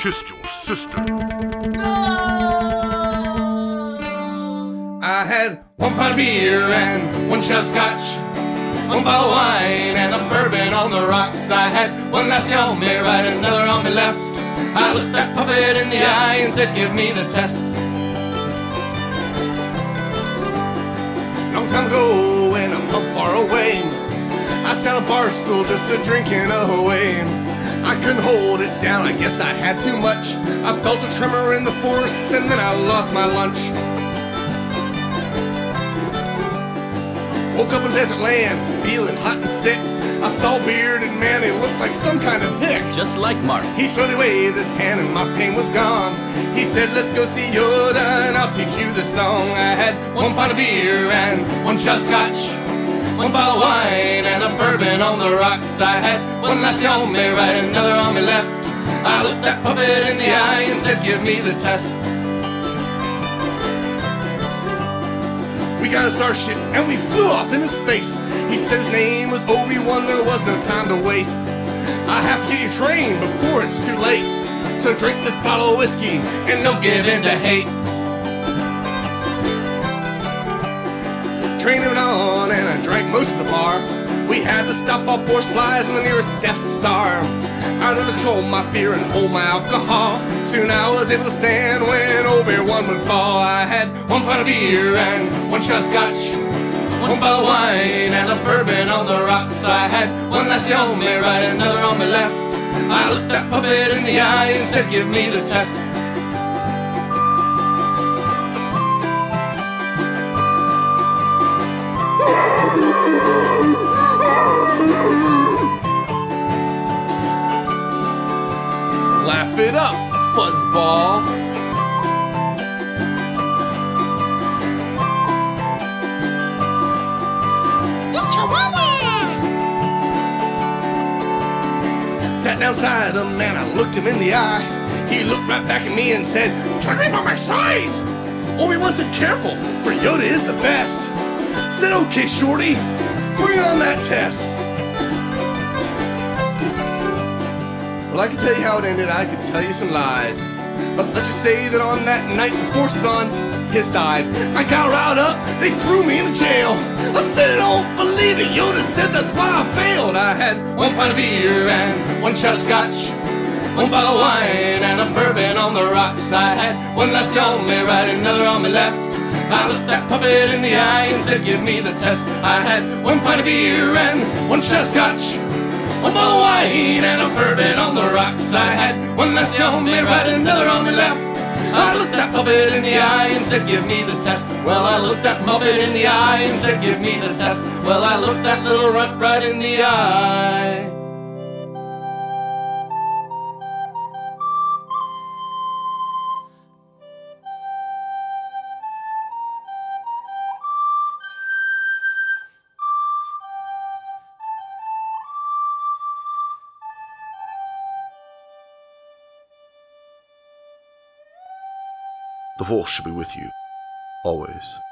kissed your sister. I had one pint of beer and one shot of scotch, one bottle of wine and a bourbon on the rocks. I had one lassie on me right, another on me left. I looked that puppet in the eye and said, give me the test. Long time ago when I'm not far away, I sat on a bar stool just a drinking away. I couldn't hold it down, I guess I had too much. I felt a tremor in the force and then I lost my lunch. Woke up in desert land, feeling hot and sick. I saw a bearded man, he looked like some kind of hick. Just like Mark. He slowly waved his hand and my pain was gone. He said, let's go see Yoda and I'll teach you the song. I had one pint of beer and one shot of scotch, one bottle of wine and a bourbon on the rocks. I had one lassie on me right, another on me left. I looked that puppet in the eye and said, give me the test. We got a starship and we flew off into space. He said his name was Obi-Wan, there was no time to waste. I have to get you trained before it's too late, so drink this bottle of whiskey and don't give in to hate. Trained him on and I drank most of the bar. We had to stop all force flies on the nearest Death Star. I had to control my fear and hold my alcohol. Soon I was able to stand when Obi-Wan would fall. I had one pint of beer and one shot of scotch, one bottle of wine and a bourbon on the rocks. I had one lassie on me right, another on me left. I looked that puppet in the eye and said, give me the test. Laugh it up, fuzzball. Sat down beside him and I looked him in the eye. He looked right back at me and said, judge me by my size. Obi-Wan said, careful, for Yoda is the best. Said, okay, shorty, bring on that test. Well, I can tell you how it ended, I could tell you some lies. But let's just say that on that night, the force was on his side. I got riled up, they threw me into jail. I said I don't believe it, Yoda said that's why I failed. I had one pint of beer and one shot of scotch, one bottle of wine and a bourbon on the rocks. I had one lassie on me right, another on me left. I looked that puppet in the eye and said, give me the test. I had one pint of beer and one shot of scotch, one bottle of wine and a bourbon on the rocks. I had one lassie on me right, another on me left. I looked that puppet in the eye and said, give me the test. Well, I looked that puppet in the eye and said, give me the test. Well, I looked that little runt right in the eye. The Force should be with you, always.